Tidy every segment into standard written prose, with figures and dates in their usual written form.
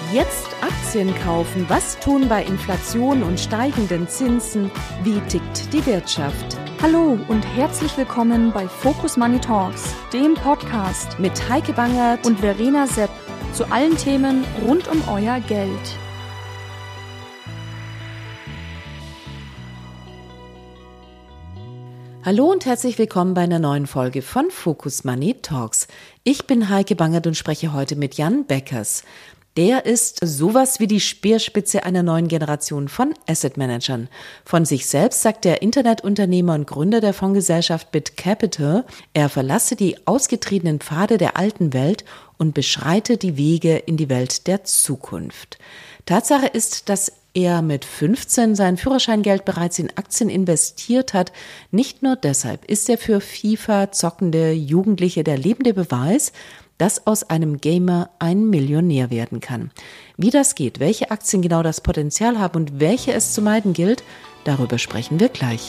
Jetzt Aktien kaufen. Was tun bei Inflation und steigenden Zinsen? Wie tickt die Wirtschaft? Hallo und herzlich willkommen bei Focus Money Talks, dem Podcast Mit Heike Bangert und Verena Sepp zu allen Themen rund um euer Geld. Hallo und herzlich willkommen bei einer neuen Folge von Focus Money Talks. Ich bin Heike Bangert und spreche heute mit Jan Beckers. Der ist sowas wie die Speerspitze einer neuen Generation von Asset Managern. Von sich selbst sagt der Internetunternehmer und Gründer der Fondsgesellschaft BitCapital, er verlasse die ausgetretenen Pfade der alten Welt und beschreite die Wege in die Welt der Zukunft. Tatsache ist, dass er mit 15 sein Führerscheingeld bereits in Aktien investiert hat. Nicht nur deshalb ist er für FIFA zockende Jugendliche der lebende Beweis, dass aus einem Gamer ein Millionär werden kann. Wie das geht, welche Aktien genau das Potenzial haben und welche es zu meiden gilt, darüber sprechen wir gleich.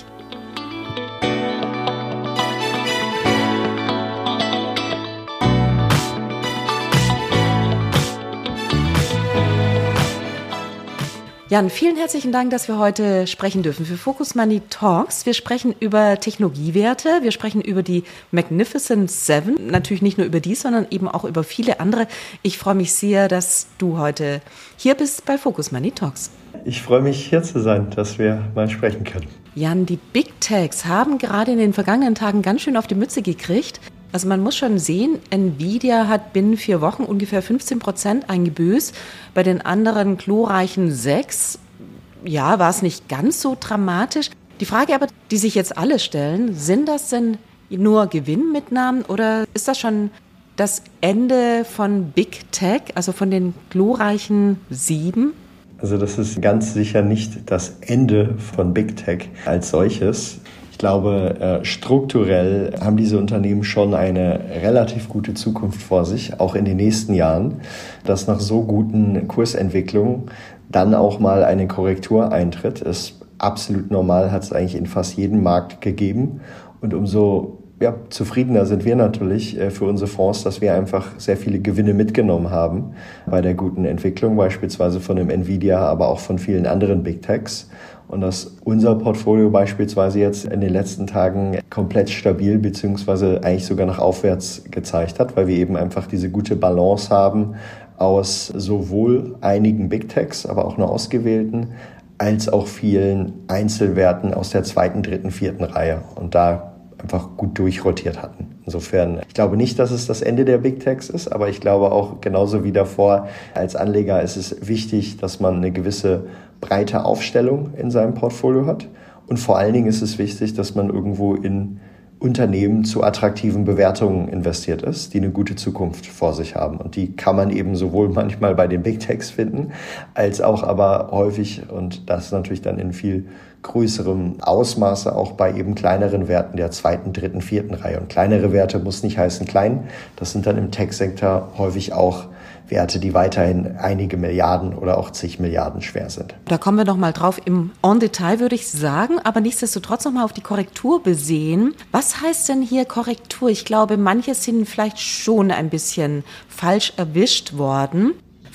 Jan, vielen herzlichen Dank, dass wir heute sprechen dürfen für Focus Money Talks. Wir sprechen über Technologiewerte, wir sprechen über die Magnificent Seven, natürlich nicht nur über die, sondern eben auch über viele andere. Ich freue mich sehr, dass du heute hier bist bei Focus Money Talks. Ich freue mich, hier zu sein, dass wir mal sprechen können. Jan, die Big Techs haben gerade in den vergangenen Tagen ganz schön auf die Mütze gekriegt. Also man muss schon sehen, Nvidia hat binnen 4 Wochen ungefähr 15% eingebüßt. Bei den anderen glorreichen 6, ja, war es nicht ganz so dramatisch. Die Frage aber, die sich jetzt alle stellen, sind das denn nur Gewinnmitnahmen oder ist das schon das Ende von Big Tech, also von den glorreichen 7? Also das ist ganz sicher nicht das Ende von Big Tech als solches. Ich glaube, strukturell haben diese Unternehmen schon eine relativ gute Zukunft vor sich, auch in den nächsten Jahren, dass nach so guten Kursentwicklungen dann auch mal eine Korrektur eintritt. Ist absolut normal, hat es eigentlich in fast jedem Markt gegeben. Und umso zufriedener sind wir natürlich für unsere Fonds, dass wir einfach sehr viele Gewinne mitgenommen haben bei der guten Entwicklung, beispielsweise von dem Nvidia, aber auch von vielen anderen Big Techs. Und dass unser Portfolio beispielsweise jetzt in den letzten Tagen komplett stabil beziehungsweise eigentlich sogar nach aufwärts gezeigt hat, weil wir eben einfach diese gute Balance haben aus sowohl einigen Big Techs, aber auch nur ausgewählten, als auch vielen Einzelwerten aus der 2., 3., 4. Reihe und da einfach gut durchrotiert hatten. Insofern, ich glaube nicht, dass es das Ende der Big Techs ist, aber ich glaube auch genauso wie davor, als Anleger ist es wichtig, dass man eine gewisse breite Aufstellung in seinem Portfolio hat. Und vor allen Dingen ist es wichtig, dass man irgendwo in Unternehmen zu attraktiven Bewertungen investiert ist, die eine gute Zukunft vor sich haben. Und die kann man eben sowohl manchmal bei den Big Techs finden, als auch aber häufig, und das natürlich dann in viel größerem Ausmaße, auch bei eben kleineren Werten der 2., 3., 4. Reihe. Und kleinere Werte muss nicht heißen klein. Das sind dann im Tech-Sektor häufig auch Werte, die weiterhin einige Milliarden oder auch zig Milliarden schwer sind. Da kommen wir noch mal drauf im En-Detail, würde ich sagen, aber nichtsdestotrotz noch mal auf die Korrektur besehen. Was heißt denn hier Korrektur? Ich glaube, manche sind vielleicht schon ein bisschen falsch erwischt worden.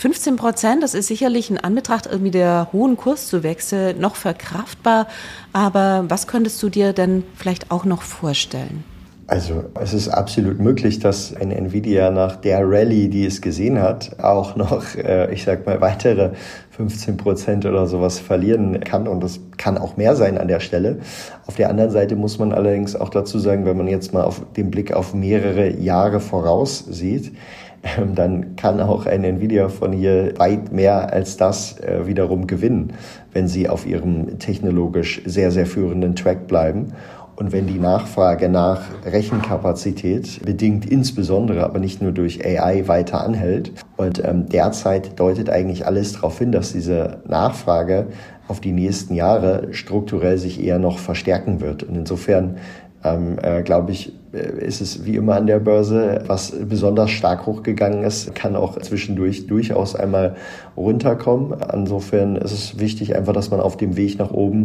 15%, das ist sicherlich in Anbetracht irgendwie der hohen Kurszuwächse noch verkraftbar, aber was könntest du dir denn vielleicht auch noch vorstellen? Also es ist absolut möglich, dass ein Nvidia nach der Rallye, die es gesehen hat, auch noch, weitere 15% oder sowas verlieren kann. Und das kann auch mehr sein an der Stelle. Auf der anderen Seite muss man allerdings auch dazu sagen, wenn man jetzt mal auf den Blick auf mehrere Jahre voraus sieht, dann kann auch ein Nvidia von hier weit mehr als das wiederum gewinnen, wenn sie auf ihrem technologisch sehr, sehr führenden Track bleiben. Und wenn die Nachfrage nach Rechenkapazität bedingt insbesondere, aber nicht nur durch AI weiter anhält. Und derzeit deutet eigentlich alles darauf hin, dass diese Nachfrage auf die nächsten Jahre strukturell sich eher noch verstärken wird. Und insofern glaube ich, ist es wie immer an der Börse, was besonders stark hochgegangen ist, kann auch zwischendurch durchaus einmal runterkommen. Insofern ist es wichtig einfach, dass man auf dem Weg nach oben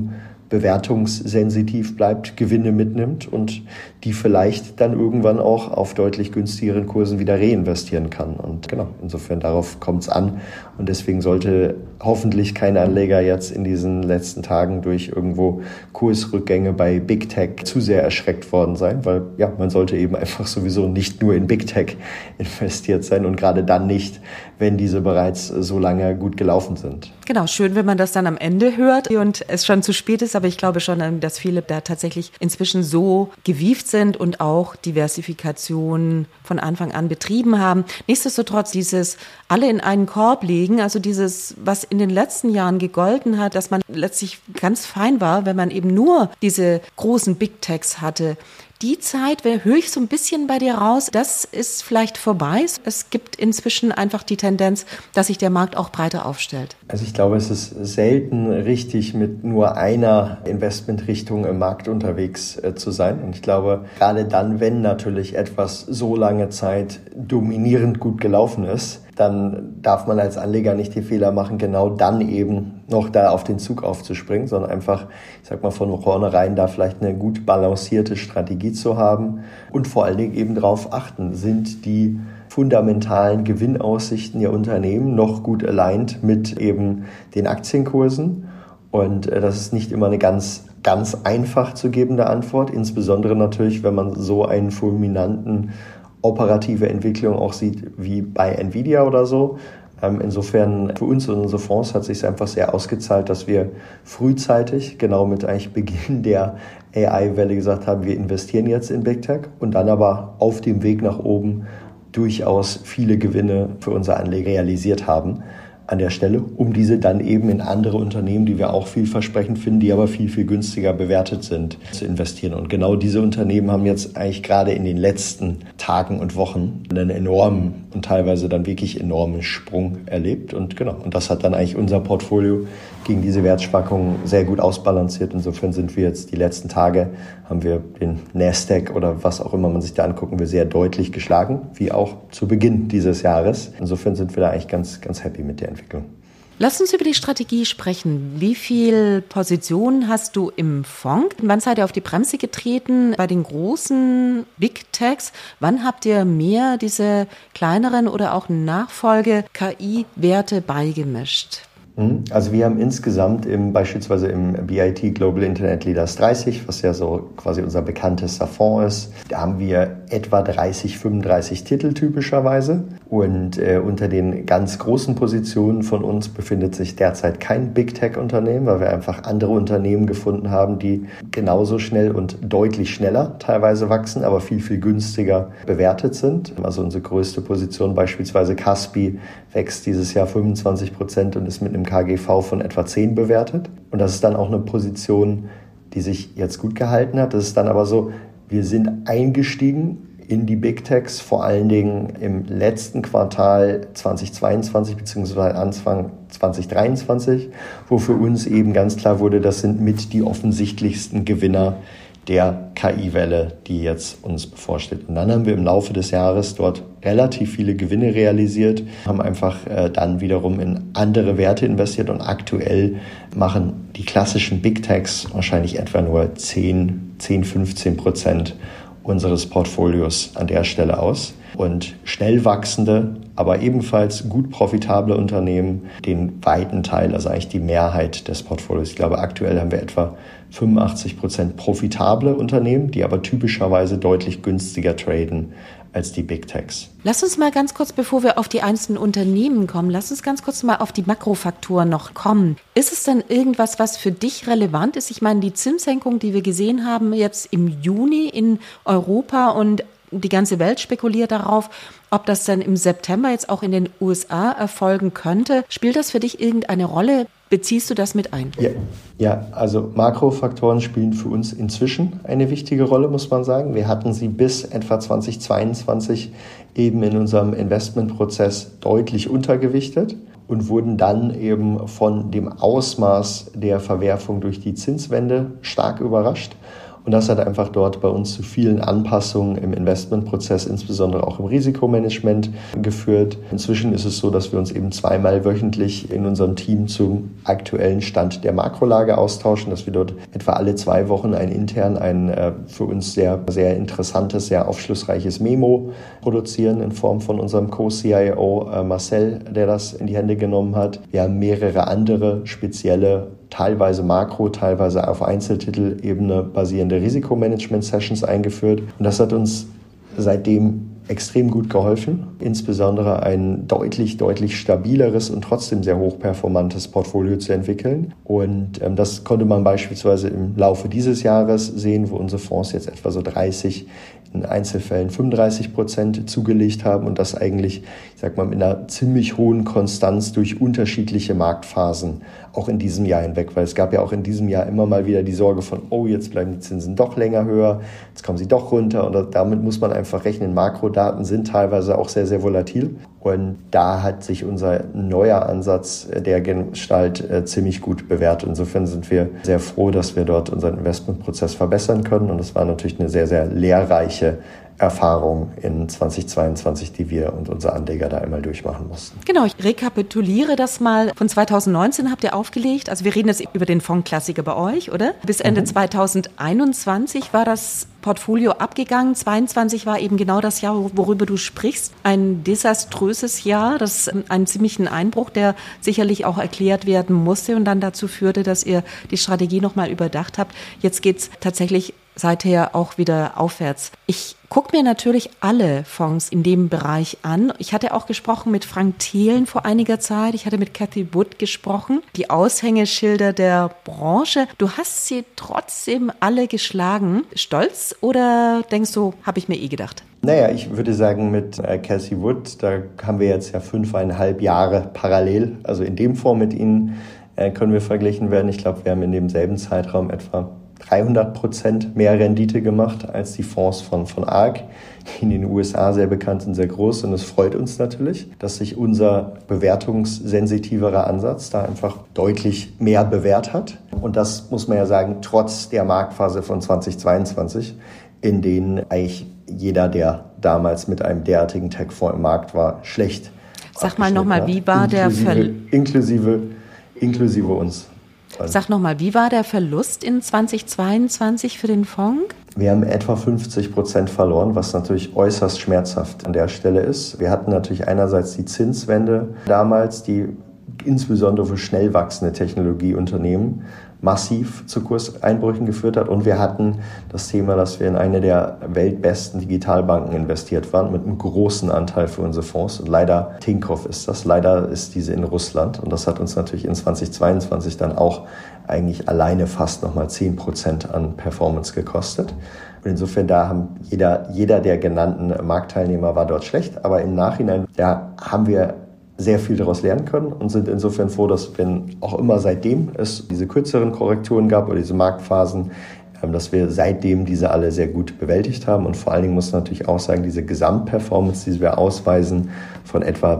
bewertungssensitiv bleibt, Gewinne mitnimmt und die vielleicht dann irgendwann auch auf deutlich günstigeren Kursen wieder reinvestieren kann. Und genau, insofern darauf kommt es an. Und deswegen sollte hoffentlich kein Anleger jetzt in diesen letzten Tagen durch irgendwo Kursrückgänge bei Big Tech zu sehr erschreckt worden sein, weil ja, man sollte eben einfach sowieso nicht nur in Big Tech investiert sein und gerade dann nicht, wenn diese bereits so lange gut gelaufen sind. Genau, schön, wenn man das dann am Ende hört und es schon zu spät ist, aber ich glaube schon, dass viele da tatsächlich inzwischen so gewieft sind und auch Diversifikation von Anfang an betrieben haben. Nichtsdestotrotz dieses alle in einen Korb legen, also dieses, was in den letzten Jahren gegolten hat, dass man letztlich ganz fein war, wenn man eben nur diese großen Big Techs hatte. Die Zeit, höre ich so ein bisschen bei dir raus, das ist vielleicht vorbei. Es gibt inzwischen einfach die Tendenz, dass sich der Markt auch breiter aufstellt. Also ich glaube, es ist selten richtig, mit nur einer Investmentrichtung im Markt unterwegs zu sein. Und ich glaube, gerade dann, wenn natürlich etwas so lange Zeit dominierend gut gelaufen ist, dann darf man als Anleger nicht die Fehler machen, genau dann eben noch da auf den Zug aufzuspringen, sondern einfach, ich sag mal, von vornherein da vielleicht eine gut balancierte Strategie zu haben und vor allen Dingen eben darauf achten, sind die fundamentalen Gewinnaussichten der Unternehmen noch gut aligned mit eben den Aktienkursen. Und das ist nicht immer eine ganz einfach zu gebende Antwort, insbesondere natürlich, wenn man so einen fulminanten operative Entwicklung auch sieht wie bei Nvidia oder so. Insofern für uns und unsere Fonds hat es sich einfach sehr ausgezahlt, dass wir frühzeitig, genau mit eigentlich Beginn der AI-Welle gesagt haben, wir investieren jetzt in Big Tech und dann aber auf dem Weg nach oben durchaus viele Gewinne für unsere Anleger realisiert haben an der Stelle, um diese dann eben in andere Unternehmen, die wir auch vielversprechend finden, die aber viel, viel günstiger bewertet sind, zu investieren. Und genau diese Unternehmen haben jetzt eigentlich gerade in den letzten Tagen und Wochen einen enormen und teilweise dann wirklich enormen Sprung erlebt. Und genau, und das hat dann eigentlich unser Portfolio gegen diese Wertschwankungen sehr gut ausbalanciert. Insofern sind wir jetzt die letzten Tage, haben wir den Nasdaq oder was auch immer man sich da angucken will, sehr deutlich geschlagen, wie auch zu Beginn dieses Jahres. Insofern sind wir da eigentlich ganz, ganz happy mit der Entwicklung. Lass uns über die Strategie sprechen. Wie viel Positionen hast du im Fonds? Wann seid ihr auf die Bremse getreten bei den großen Big Techs? Wann habt ihr mehr diese kleineren oder auch Nachfolge-KI-Werte beigemischt? Also wir haben insgesamt beispielsweise im BIT Global Internet Leaders 30, was ja so quasi unser bekanntester Fonds ist, da haben wir etwa 30, 35 Titel typischerweise. Und unter den ganz großen Positionen von uns befindet sich derzeit kein Big Tech-Unternehmen, weil wir einfach andere Unternehmen gefunden haben, die genauso schnell und deutlich schneller teilweise wachsen, aber viel, viel günstiger bewertet sind. Also unsere größte Position beispielsweise Kaspi wächst dieses Jahr 25% und ist mit einem KGV von etwa 10 bewertet. Und das ist dann auch eine Position, die sich jetzt gut gehalten hat. Das ist dann aber so, wir sind eingestiegen in die Big Techs, vor allen Dingen im letzten Quartal 2022 bzw. Anfang 2023, wo für uns eben ganz klar wurde, das sind mit die offensichtlichsten Gewinner der KI-Welle, die jetzt uns bevorsteht. Und dann haben wir im Laufe des Jahres dort relativ viele Gewinne realisiert, haben einfach dann wiederum in andere Werte investiert und aktuell machen die klassischen Big Techs wahrscheinlich etwa nur 10-15% unseres Portfolios an der Stelle aus. Und schnell wachsende, aber ebenfalls gut profitable Unternehmen den weiten Teil, also eigentlich die Mehrheit des Portfolios. Ich glaube, aktuell haben wir etwa 85% profitable Unternehmen, die aber typischerweise deutlich günstiger traden als die Big Techs. Lass uns mal ganz kurz, bevor wir auf die einzelnen Unternehmen kommen, lass uns ganz kurz mal auf die Makrofaktoren noch kommen. Ist es denn irgendwas, was für dich relevant ist? Ich meine, die Zinssenkung, die wir gesehen haben jetzt im Juni in Europa und die ganze Welt spekuliert darauf, ob das dann im September jetzt auch in den USA erfolgen könnte. Spielt das für dich irgendeine Rolle? Beziehst du das mit ein? Ja, also Makrofaktoren spielen für uns inzwischen eine wichtige Rolle, muss man sagen. Wir hatten sie bis etwa 2022 eben in unserem Investmentprozess deutlich untergewichtet und wurden dann eben von dem Ausmaß der Verwerfung durch die Zinswende stark überrascht. Und das hat einfach dort bei uns zu vielen Anpassungen im Investmentprozess, insbesondere auch im Risikomanagement, geführt. Inzwischen ist es so, dass wir uns eben zweimal wöchentlich in unserem Team zum aktuellen Stand der Makrolage austauschen, dass wir dort etwa alle 2 Wochen intern ein für uns sehr, sehr interessantes, sehr aufschlussreiches Memo produzieren in Form von unserem Co-CIO Marcel, der das in die Hände genommen hat. Wir haben mehrere andere spezielle, teilweise Makro, teilweise auf Einzeltitelebene basierende Risikomanagement-Sessions eingeführt. Und das hat uns seitdem extrem gut geholfen, insbesondere ein deutlich stabileres und trotzdem sehr hochperformantes Portfolio zu entwickeln. Und das konnte man beispielsweise im Laufe dieses Jahres sehen, wo unsere Fonds jetzt etwa so 30, in Einzelfällen 35% zugelegt haben und das eigentlich, ich sag mal, mit einer ziemlich hohen Konstanz durch unterschiedliche Marktphasen auch in diesem Jahr hinweg, weil es gab ja auch in diesem Jahr immer mal wieder die Sorge von, oh, jetzt bleiben die Zinsen doch länger höher, jetzt kommen sie doch runter und damit muss man einfach rechnen. Makrodaten sind teilweise auch sehr, sehr volatil und da hat sich unser neuer Ansatz der Gestalt ziemlich gut bewährt. Insofern sind wir sehr froh, dass wir dort unseren Investmentprozess verbessern können und es war natürlich eine sehr, sehr lehrreiche Erfahrung in 2022, die wir und unsere Anleger da einmal durchmachen mussten. Genau, ich rekapituliere das mal. Von 2019 habt ihr aufgelegt, also wir reden jetzt über den Fondsklassiker bei euch, oder? Bis Ende 2021 war das Portfolio abgegangen. 22 war eben genau das Jahr, worüber du sprichst. Ein desaströses Jahr, das einen ziemlichen Einbruch, der sicherlich auch erklärt werden musste und dann dazu führte, dass ihr die Strategie nochmal überdacht habt. Jetzt geht's tatsächlich seither auch wieder aufwärts. Ich gucke mir natürlich alle Fonds in dem Bereich an. Ich hatte auch gesprochen mit Frank Thelen vor einiger Zeit. Ich hatte mit Cathie Wood gesprochen, die Aushängeschilder der Branche. Du hast sie trotzdem alle geschlagen. Stolz oder denkst du, habe ich mir gedacht? Naja, ich würde sagen, mit Cathie Wood, da haben wir jetzt ja 5,5 Jahre parallel. Also in dem Fonds mit ihnen können wir verglichen werden. Ich glaube, wir haben in demselben Zeitraum etwa 300% mehr Rendite gemacht als die Fonds von ARK, die in den USA sehr bekannt sind, sehr groß. Und es freut uns natürlich, dass sich unser bewertungssensitiverer Ansatz da einfach deutlich mehr bewährt hat. Und das muss man ja sagen, trotz der Marktphase von 2022, in denen eigentlich jeder, der damals mit einem derartigen Tech-Fonds im Markt war, schlecht. Sag mal nochmal, wie war der inklusive uns. Sag nochmal, wie war der Verlust in 2022 für den Fonds? Wir haben etwa 50% verloren, was natürlich äußerst schmerzhaft an der Stelle ist. Wir hatten natürlich einerseits die Zinswende damals, die insbesondere für schnell wachsende Technologieunternehmen massiv zu Kurseinbrüchen geführt hat. Und wir hatten das Thema, dass wir in eine der weltbesten Digitalbanken investiert waren, mit einem großen Anteil für unsere Fonds. Und leider, Tinkoff ist das, leider ist diese in Russland. Und das hat uns natürlich in 2022 dann auch eigentlich alleine fast nochmal 10% an Performance gekostet. Und insofern, da haben jeder der genannten Marktteilnehmer war dort schlecht. Aber im Nachhinein, da haben wir sehr viel daraus lernen können und sind insofern froh, dass wenn auch immer seitdem es diese kürzeren Korrekturen gab oder diese Marktphasen, dass wir seitdem diese alle sehr gut bewältigt haben. Und vor allen Dingen muss man natürlich auch sagen, diese Gesamtperformance, die wir ausweisen von etwa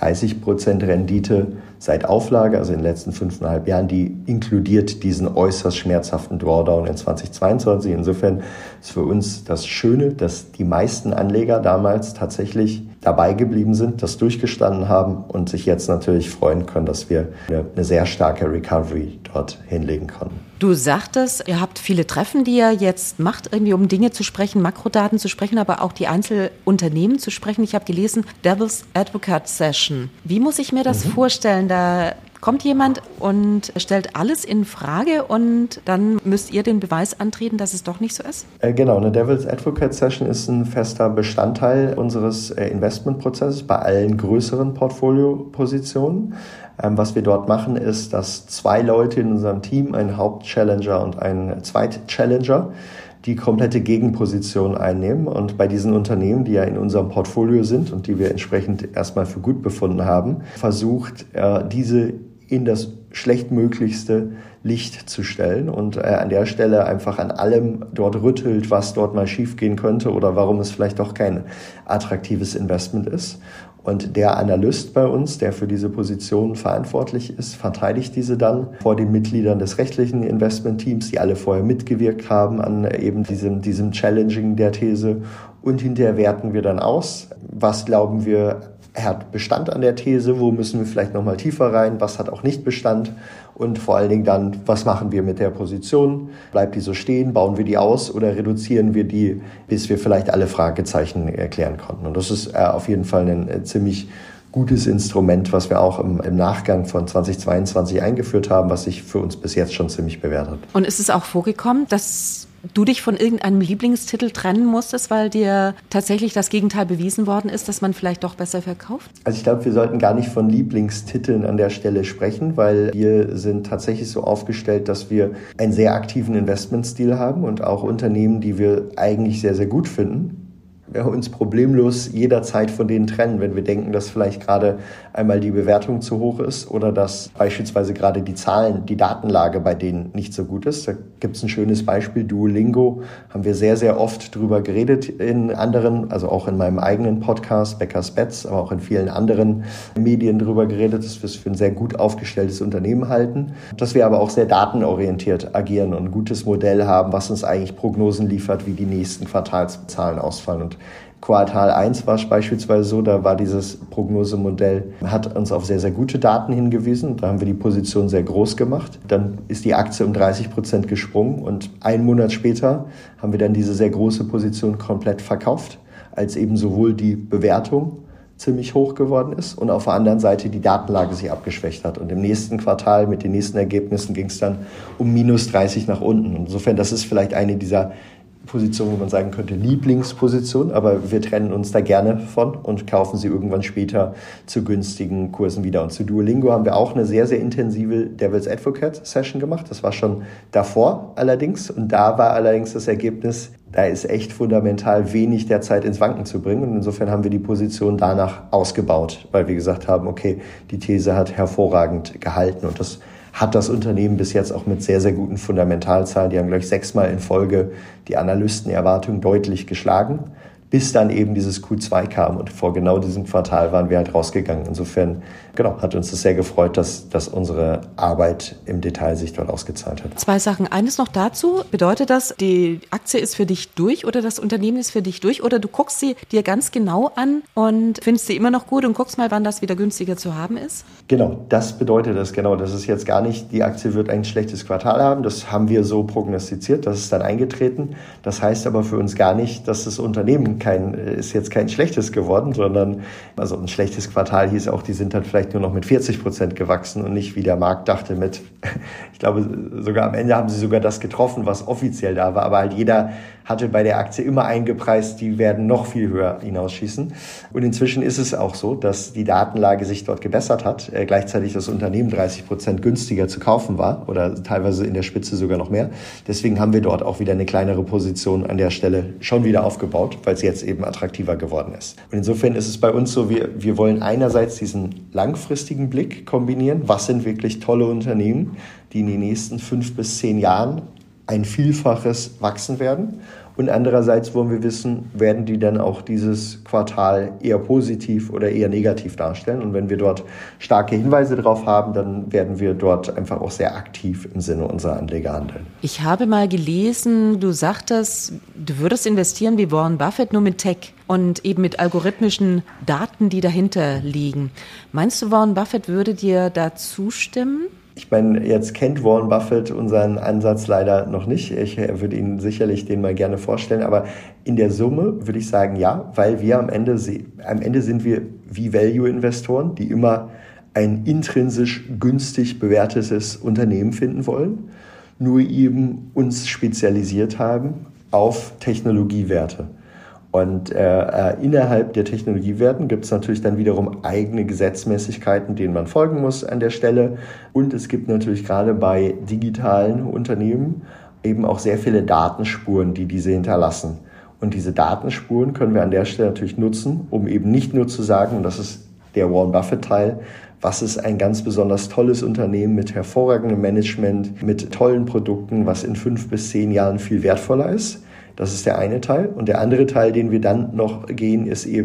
30% Rendite seit Auflage, also in den letzten 5,5 Jahren, die inkludiert diesen äußerst schmerzhaften Drawdown in 2022. Insofern ist für uns das Schöne, dass die meisten Anleger damals tatsächlich dabei geblieben sind, das durchgestanden haben und sich jetzt natürlich freuen können, dass wir eine sehr starke Recovery dort hinlegen konnten. Du sagtest, ihr habt viele Treffen, die ihr jetzt macht, irgendwie um Dinge zu sprechen, Makrodaten zu sprechen, aber auch die Einzelunternehmen zu sprechen. Ich habe gelesen, Devil's Advocate Session. Wie muss ich mir das vorstellen? Da kommt jemand und stellt alles in Frage und dann müsst ihr den Beweis antreten, dass es doch nicht so ist? Genau, eine Devil's Advocate Session ist ein fester Bestandteil unseres Investmentprozesses bei allen größeren Portfoliopositionen. Was wir dort machen, ist, dass 2 Leute in unserem Team, ein Hauptchallenger und ein Zweitchallenger, die komplette Gegenposition einnehmen. Und bei diesen Unternehmen, die ja in unserem Portfolio sind und die wir entsprechend erstmal für gut befunden haben, versucht, diese in das schlechtmöglichste Licht zu stellen und an der Stelle einfach an allem dort rüttelt, was dort mal schiefgehen könnte oder warum es vielleicht doch kein attraktives Investment ist. Und der Analyst bei uns, der für diese Position verantwortlich ist, verteidigt diese dann vor den Mitgliedern des rechtlichen Investmentteams, die alle vorher mitgewirkt haben an eben diesem Challenging der These. Und hinterher werten wir dann aus, was glauben wir hat Bestand an der These, wo müssen wir vielleicht nochmal tiefer rein, was hat auch nicht Bestand und vor allen Dingen dann, was machen wir mit der Position, bleibt die so stehen, bauen wir die aus oder reduzieren wir die, bis wir vielleicht alle Fragezeichen erklären konnten. Und das ist auf jeden Fall ein ziemlich gutes Instrument, was wir auch im Nachgang von 2022 eingeführt haben, was sich für uns bis jetzt schon ziemlich bewährt hat. Und ist es auch vorgekommen, dass du dich von irgendeinem Lieblingstitel trennen musstest, weil dir tatsächlich das Gegenteil bewiesen worden ist, dass man vielleicht doch besser verkauft? Also ich glaube, wir sollten gar nicht von Lieblingstiteln an der Stelle sprechen, weil wir sind tatsächlich so aufgestellt, dass wir einen sehr aktiven Investmentstil haben und auch Unternehmen, die wir eigentlich sehr, sehr gut finden. Wir uns problemlos jederzeit von denen trennen, wenn wir denken, dass vielleicht gerade einmal die Bewertung zu hoch ist oder dass beispielsweise gerade die Zahlen, die Datenlage bei denen nicht so gut ist. Da gibt es ein schönes Beispiel, Duolingo, haben wir sehr, sehr oft drüber geredet in anderen, also auch in meinem eigenen Podcast, Beckers Bets, aber auch in vielen anderen Medien drüber geredet, dass wir es für ein sehr gut aufgestelltes Unternehmen halten, dass wir aber auch sehr datenorientiert agieren und ein gutes Modell haben, was uns eigentlich Prognosen liefert, wie die nächsten Quartalszahlen ausfallen. Und Quartal 1 war es beispielsweise so, da war dieses Prognosemodell, hat uns auf sehr, sehr gute Daten hingewiesen. Da haben wir die Position sehr groß gemacht. Dann ist die Aktie um 30% gesprungen und einen Monat später haben wir dann diese sehr große Position komplett verkauft, als eben sowohl die Bewertung ziemlich hoch geworden ist und auf der anderen Seite die Datenlage sich abgeschwächt hat. Und im nächsten Quartal mit den nächsten Ergebnissen ging es dann um -30 nach unten. Insofern, das ist vielleicht eine dieser Position, wo man sagen könnte, Lieblingsposition, aber wir trennen uns da gerne von und kaufen sie irgendwann später zu günstigen Kursen wieder. Und zu Duolingo haben wir auch eine sehr, sehr intensive Devil's Advocate Session gemacht. Das war schon davor allerdings und da war allerdings das Ergebnis, da ist echt fundamental wenig derzeit ins Wanken zu bringen und insofern haben wir die Position danach ausgebaut, weil wir gesagt haben, okay, die These hat hervorragend gehalten und das hat das Unternehmen bis jetzt auch mit sehr, sehr guten Fundamentalzahlen. Die haben gleich 6-mal in Folge die Analystenerwartung deutlich geschlagen, bis dann eben dieses Q2 kam. Und vor genau diesem Quartal waren wir halt rausgegangen. Insofern, hat uns das sehr gefreut, dass unsere Arbeit im Detail sich dort ausgezahlt hat. 2 Sachen. Eines noch dazu. Bedeutet das, die Aktie ist für dich durch oder das Unternehmen ist für dich durch oder du guckst sie dir ganz genau an und findest sie immer noch gut und guckst mal, wann das wieder günstiger zu haben ist? Genau, das bedeutet das, Das ist jetzt gar nicht, die Aktie wird ein schlechtes Quartal haben. Das haben wir so prognostiziert, das ist dann eingetreten. Das heißt aber für uns gar nicht, dass das Unternehmen ist jetzt kein schlechtes geworden, sondern also ein schlechtes Quartal hieß auch, die sind dann vielleicht nur noch mit 40% gewachsen und nicht wie der Markt dachte mit, ich glaube sogar am Ende haben sie sogar das getroffen, was offiziell da war, aber halt jeder hatte bei der Aktie immer eingepreist, die werden noch viel höher hinausschießen. Und inzwischen ist es auch so, dass die Datenlage sich dort gebessert hat, gleichzeitig das Unternehmen 30% günstiger zu kaufen war oder teilweise in der Spitze sogar noch mehr. Deswegen haben wir dort auch wieder eine kleinere Position an der Stelle schon wieder aufgebaut, weil es jetzt eben attraktiver geworden ist. Und insofern ist es bei uns so, wir wollen einerseits diesen langfristigen Blick kombinieren. Was sind wirklich tolle Unternehmen, die in den nächsten 5 bis 10 Jahren ein Vielfaches wachsen werden? Und andererseits wollen wir wissen, werden die dann auch dieses Quartal eher positiv oder eher negativ darstellen? Und wenn wir dort starke Hinweise drauf haben, dann werden wir dort einfach auch sehr aktiv im Sinne unserer Anleger handeln. Ich habe mal gelesen, du sagtest, du würdest investieren wie Warren Buffett, nur mit Tech und eben mit algorithmischen Daten, die dahinter liegen. Meinst du, Warren Buffett würde dir da zustimmen? Ich meine, jetzt kennt Warren Buffett unseren Ansatz leider noch nicht. Ich würde Ihnen sicherlich den mal gerne vorstellen. Aber in der Summe würde ich sagen, ja, weil wir am Ende sind wir wie Value-Investoren, die immer ein intrinsisch günstig bewertetes Unternehmen finden wollen, nur eben uns spezialisiert haben auf Technologiewerte. Und innerhalb der Technologiewerten gibt es natürlich dann wiederum eigene Gesetzmäßigkeiten, denen man folgen muss an der Stelle. Und es gibt natürlich gerade bei digitalen Unternehmen eben auch sehr viele Datenspuren, die diese hinterlassen. Und diese Datenspuren können wir an der Stelle natürlich nutzen, um eben nicht nur zu sagen, und das ist der Warren Buffett-Teil, was ist ein ganz besonders tolles Unternehmen mit hervorragendem Management, mit tollen Produkten, was in 5 bis 10 Jahren viel wertvoller ist. Das ist der eine Teil. Und der andere Teil, den wir dann noch gehen, ist eben,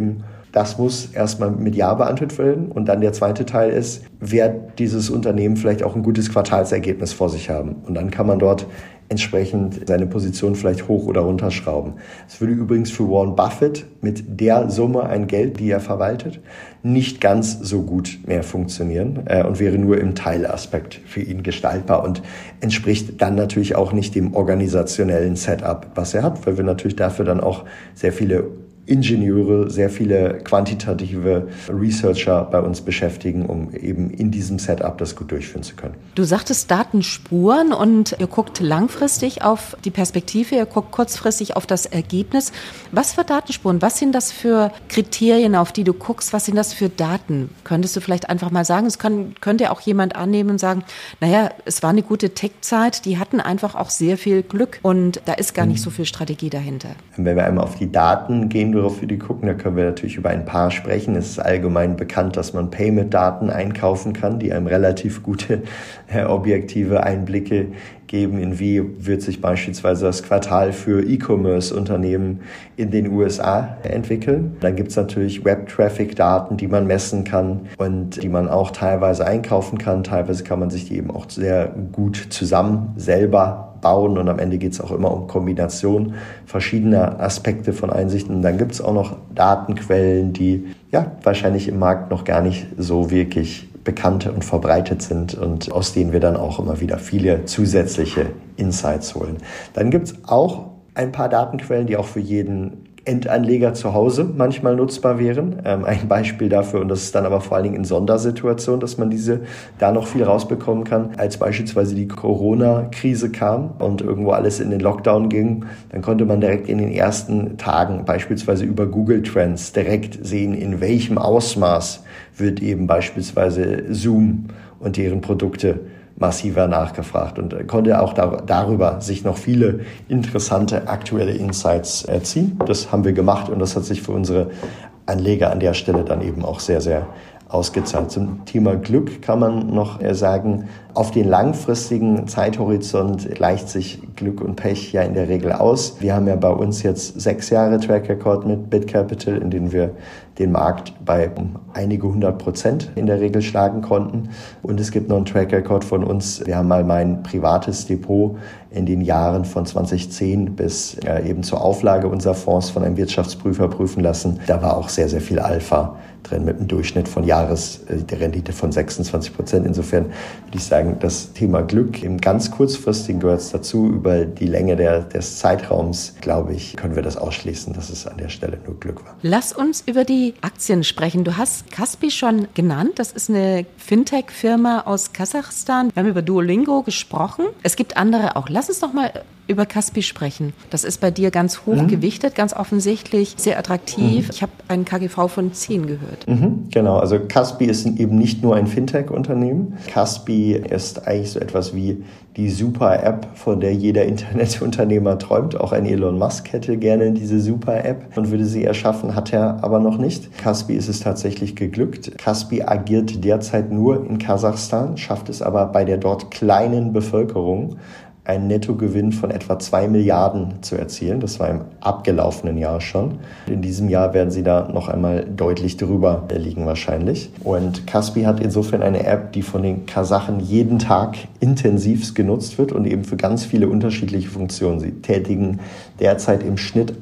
Das muss erstmal mit Ja beantwortet werden. Und dann der zweite Teil ist, wird dieses Unternehmen vielleicht auch ein gutes Quartalsergebnis vor sich haben. Und dann kann man dort entsprechend seine Position vielleicht hoch oder runterschrauben. Es würde übrigens für Warren Buffett mit der Summe an Geld, die er verwaltet, nicht ganz so gut mehr funktionieren und wäre nur im Teilaspekt für ihn gestaltbar und entspricht dann natürlich auch nicht dem organisationellen Setup, was er hat, weil wir natürlich dafür dann auch sehr viele Ingenieure, sehr viele quantitative Researcher bei uns beschäftigen, um eben in diesem Setup das gut durchführen zu können. Du sagtest Datenspuren und ihr guckt langfristig auf die Perspektive, ihr guckt kurzfristig auf das Ergebnis. Was für Datenspuren, was sind das für Kriterien, auf die du guckst, was sind das für Daten? Könntest du vielleicht einfach mal sagen, könnte auch jemand annehmen und sagen, naja, es war eine gute Tech-Zeit, die hatten einfach auch sehr viel Glück und da ist gar nicht so viel Strategie dahinter. Wenn wir einmal auf die Daten gehen, worauf wir die gucken, da können wir natürlich über ein paar sprechen. Es ist allgemein bekannt, dass man Payment-Daten einkaufen kann, die einem relativ gute objektive Einblicke geben, in wie wird sich beispielsweise das Quartal für E-Commerce-Unternehmen in den USA entwickeln. Dann gibt es natürlich Web-Traffic-Daten, die man messen kann und die man auch teilweise einkaufen kann. Teilweise kann man sich die eben auch sehr gut zusammen selber bauen und am Ende geht es auch immer um Kombination verschiedener Aspekte von Einsichten. Und dann gibt es auch noch Datenquellen, die wahrscheinlich im Markt noch gar nicht so wirklich bekannt und verbreitet sind und aus denen wir dann auch immer wieder viele zusätzliche Insights holen. Dann gibt es auch ein paar Datenquellen, die auch für jeden Endanleger zu Hause manchmal nutzbar wären. Ein Beispiel dafür, und das ist dann aber vor allen Dingen in Sondersituationen, dass man da noch viel rausbekommen kann. Als beispielsweise die Corona-Krise kam und irgendwo alles in den Lockdown ging, dann konnte man direkt in den ersten Tagen beispielsweise über Google Trends direkt sehen, in welchem Ausmaß wird eben beispielsweise Zoom und deren Produkte massiver nachgefragt und konnte auch darüber sich noch viele interessante aktuelle Insights ziehen. Das haben wir gemacht und das hat sich für unsere Anleger an der Stelle dann eben auch sehr, sehr ausgezahlt. Zum Thema Glück kann man noch sagen, auf den langfristigen Zeithorizont gleicht sich Glück und Pech ja in der Regel aus. Wir haben ja bei uns jetzt 6 Jahre Track Record mit BitCapital, in denen wir den Markt bei einige 100% in der Regel schlagen konnten. Und es gibt noch einen Track Record von uns. Wir haben mal mein privates Depot in den Jahren von 2010 bis eben zur Auflage unserer Fonds von einem Wirtschaftsprüfer prüfen lassen. Da war auch sehr, sehr viel Alpha drin mit einem Durchschnitt von der Rendite von 26%. Insofern würde ich sagen, das Thema Glück im ganz kurzfristigen gehört es dazu. Über die Länge des Zeitraums, glaube ich, können wir das ausschließen, dass es an der Stelle nur Glück war. Lass uns über die Aktien sprechen. Du hast Kaspi schon genannt. Das ist eine Fintech-Firma aus Kasachstan. Wir haben über Duolingo gesprochen. Es gibt andere auch. Lass uns doch mal über Kaspi sprechen. Das ist bei dir ganz hoch gewichtet, ganz offensichtlich, sehr attraktiv. Ich habe einen KGV von 10 gehört. Genau, also Kaspi ist eben nicht nur ein Fintech-Unternehmen. Kaspi ist eigentlich so etwas wie die Super-App, von der jeder Internetunternehmer träumt. Auch ein Elon Musk hätte gerne diese Super-App und würde sie erschaffen, hat er aber noch nicht. Kaspi ist es tatsächlich geglückt. Kaspi agiert derzeit nur in Kasachstan, schafft es aber bei der dort kleinen Bevölkerung, einen Nettogewinn von etwa 2 Milliarden zu erzielen. Das war im abgelaufenen Jahr schon. In diesem Jahr werden sie da noch einmal deutlich drüber liegen wahrscheinlich. Und Kaspi hat insofern eine App, die von den Kasachen jeden Tag intensivst genutzt wird und eben für ganz viele unterschiedliche Funktionen. Sie tätigen derzeit im Schnitt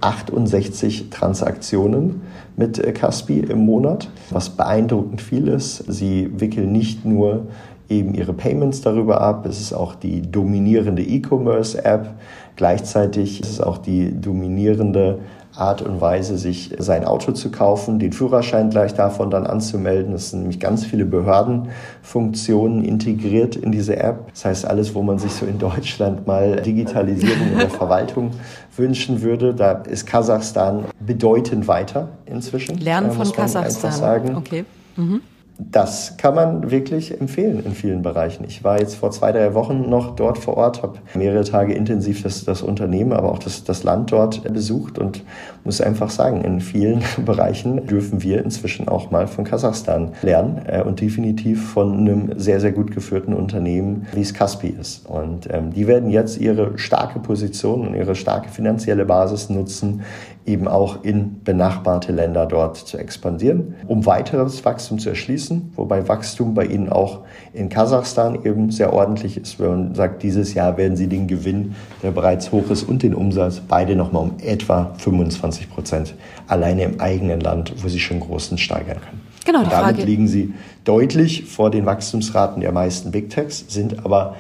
68 Transaktionen mit Kaspi im Monat, was beeindruckend viel ist. Sie wickeln nicht nur eben ihre Payments darüber ab. Es ist auch die dominierende E-Commerce-App. Gleichzeitig ist es auch die dominierende Art und Weise, sich sein Auto zu kaufen, den Führerschein gleich davon dann anzumelden. Es sind nämlich ganz viele Behördenfunktionen integriert in diese App. Das heißt, alles, wo man sich so in Deutschland mal Digitalisierung in der Verwaltung wünschen würde, da ist Kasachstan bedeutend weiter inzwischen. Lernen von Kasachstan. Okay. Das kann man wirklich empfehlen in vielen Bereichen. Ich war jetzt vor 2-3 Wochen noch dort vor Ort, habe mehrere Tage intensiv das Unternehmen, aber auch das Land dort besucht und muss einfach sagen, in vielen Bereichen dürfen wir inzwischen auch mal von Kasachstan lernen und definitiv von einem sehr, sehr gut geführten Unternehmen, wie es Kaspi ist. Und die werden jetzt ihre starke Position und ihre starke finanzielle Basis nutzen, eben auch in benachbarte Länder dort zu expandieren, um weiteres Wachstum zu erschließen, wobei Wachstum bei ihnen auch in Kasachstan eben sehr ordentlich ist. Wenn man sagt, dieses Jahr werden sie den Gewinn, der bereits hoch ist, und den Umsatz beide nochmal um etwa 25% alleine im eigenen Land, wo sie schon großen steigern können. Genau, die damit Frage. liegen sie deutlich vor den Wachstumsraten der meisten Big Techs, sind aber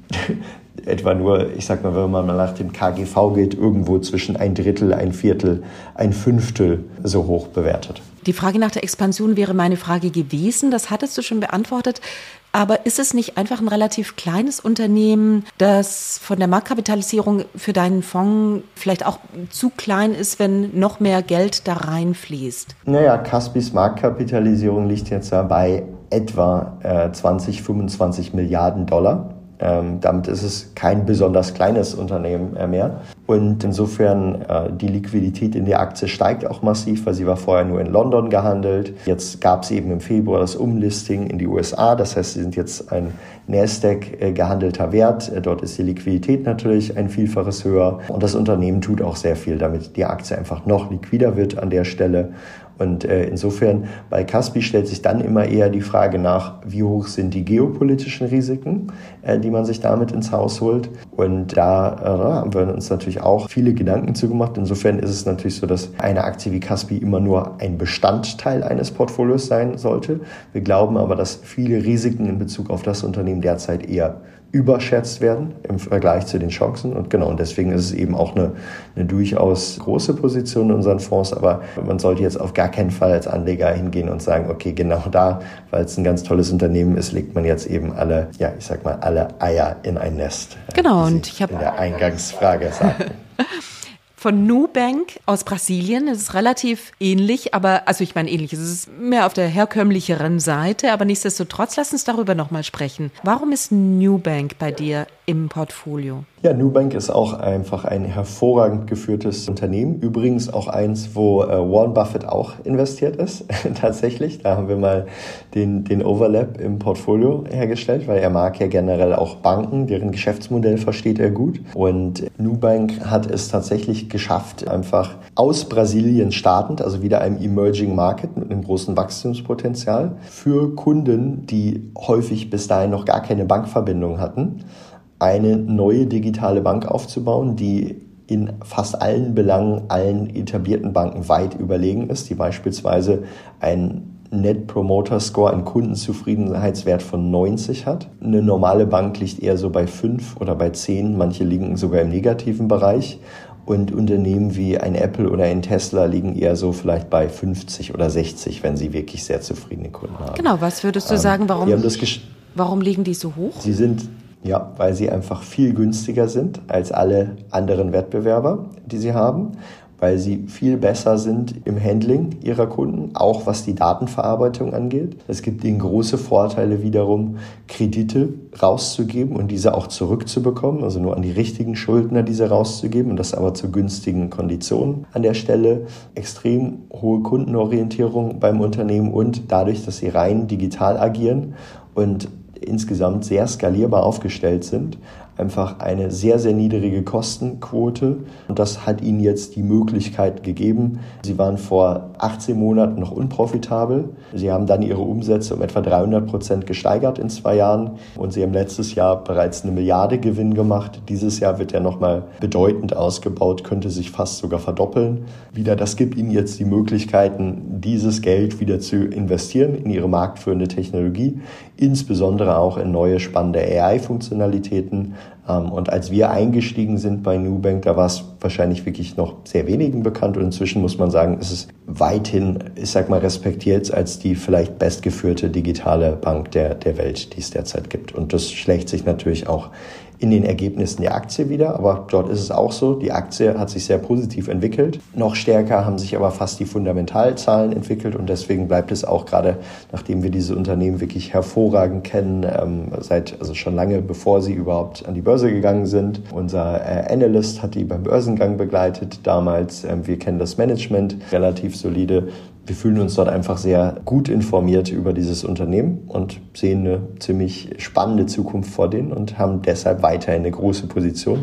etwa nur, ich sag mal, wenn man mal nach dem KGV geht, irgendwo zwischen 1/3, 1/4, 1/5 so hoch bewertet. Die Frage nach der Expansion wäre meine Frage gewesen, das hattest du schon beantwortet. Aber ist es nicht einfach ein relativ kleines Unternehmen, das von der Marktkapitalisierung für deinen Fonds vielleicht auch zu klein ist, wenn noch mehr Geld da reinfließt? Naja, Caspis Marktkapitalisierung liegt jetzt ja bei etwa 20, 25 Milliarden Dollar. Damit ist es kein besonders kleines Unternehmen mehr. Und insofern, die Liquidität in der Aktie steigt auch massiv, weil sie war vorher nur in London gehandelt. Jetzt gab es eben im Februar das Umlisting in die USA. Das heißt, sie sind jetzt ein Nasdaq gehandelter Wert. Dort ist die Liquidität natürlich ein Vielfaches höher. Und das Unternehmen tut auch sehr viel, damit die Aktie einfach noch liquider wird an der Stelle. Und insofern bei Caspi stellt sich dann immer eher die Frage nach, wie hoch sind die geopolitischen Risiken, die man sich damit ins Haus holt. Und da haben wir uns natürlich auch viele Gedanken zugemacht. Insofern ist es natürlich so, dass eine Aktie wie Caspi immer nur ein Bestandteil eines Portfolios sein sollte. Wir glauben aber, dass viele Risiken in Bezug auf das Unternehmen derzeit eher überschätzt werden im Vergleich zu den Chancen. Und genau, und deswegen ist es eben auch eine durchaus große Position in unseren Fonds. Aber man sollte jetzt auf gar keinen Fall als Anleger hingehen und sagen, okay, genau da, weil es ein ganz tolles Unternehmen ist, legt man jetzt eben alle Eier in ein Nest. Genau, und ich habe in der Eingangsfrage sagten. Von Nubank aus Brasilien. Es ist relativ ähnlich, aber, also ich meine ähnlich, es ist mehr auf der herkömmlicheren Seite, aber nichtsdestotrotz, lass uns darüber nochmal sprechen. Warum ist Nubank bei dir im Portfolio? Ja, Nubank ist auch einfach ein hervorragend geführtes Unternehmen. Übrigens auch eins, wo Warren Buffett auch investiert ist, tatsächlich. Da haben wir mal den Overlap im Portfolio hergestellt, weil er mag ja generell auch Banken, deren Geschäftsmodell versteht er gut. Und Nubank hat es tatsächlich geschafft, einfach aus Brasilien startend, also wieder einem Emerging Market mit einem großen Wachstumspotenzial, für Kunden, die häufig bis dahin noch gar keine Bankverbindung hatten, eine neue digitale Bank aufzubauen, die in fast allen Belangen allen etablierten Banken weit überlegen ist, die beispielsweise einen Net Promoter Score, einen Kundenzufriedenheitswert von 90 hat. Eine normale Bank liegt eher so bei 5 oder bei 10, manche liegen sogar im negativen Bereich. Und Unternehmen wie ein Apple oder ein Tesla liegen eher so vielleicht bei 50 oder 60, wenn sie wirklich sehr zufriedene Kunden haben. Genau, was würdest du sagen, warum liegen die so hoch? Sie sind, ja, weil sie einfach viel günstiger sind als alle anderen Wettbewerber, die sie haben, weil sie viel besser sind im Handling ihrer Kunden, auch was die Datenverarbeitung angeht. Es gibt ihnen große Vorteile wiederum, Kredite rauszugeben und diese auch zurückzubekommen, also nur an die richtigen Schuldner diese rauszugeben und das aber zu günstigen Konditionen an der Stelle. Extrem hohe Kundenorientierung beim Unternehmen und dadurch, dass sie rein digital agieren und insgesamt sehr skalierbar aufgestellt sind, einfach eine sehr, sehr niedrige Kostenquote. Und das hat ihnen jetzt die Möglichkeit gegeben. Sie waren vor 18 Monaten noch unprofitabel. Sie haben dann ihre Umsätze um etwa 300% gesteigert in 2 Jahren. Und sie haben letztes Jahr bereits 1 Milliarde Gewinn gemacht. Dieses Jahr wird er nochmal bedeutend ausgebaut, könnte sich fast sogar verdoppeln. Das gibt ihnen jetzt die Möglichkeiten, dieses Geld wieder zu investieren in ihre marktführende Technologie, insbesondere auch in neue spannende AI-Funktionalitäten. Und als wir eingestiegen sind bei Nubank, da war es wahrscheinlich wirklich noch sehr wenigen bekannt. Und inzwischen muss man sagen, ist es weithin, respektiert als die vielleicht bestgeführte digitale Bank der Welt, die es derzeit gibt. Und das schlägt sich natürlich auch in den Ergebnissen der Aktie wieder, aber dort ist es auch so, die Aktie hat sich sehr positiv entwickelt. Noch stärker haben sich aber fast die Fundamentalzahlen entwickelt und deswegen bleibt es auch gerade, nachdem wir diese Unternehmen wirklich hervorragend kennen, schon lange bevor sie überhaupt an die Börse gegangen sind. Unser Analyst hat die beim Börsengang begleitet damals. Wir kennen das Management relativ solide. Wir fühlen uns dort einfach sehr gut informiert über dieses Unternehmen und sehen eine ziemlich spannende Zukunft vor denen und haben deshalb weiterhin eine große Position.